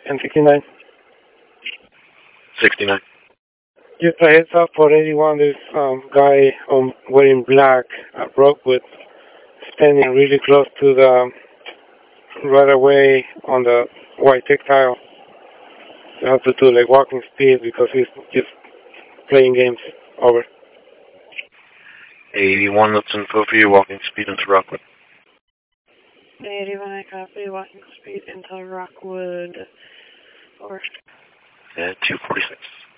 and 69. 69. Just a heads up for anyone, this guy wearing black at Rockwood, standing really close to the right away on the white tactile. You have to do like walking speed because he's just playing games. Over. 81, that's info for you, walking speed into Rockwood. 81, I copy, walking speed into Rockwood. Over. 246.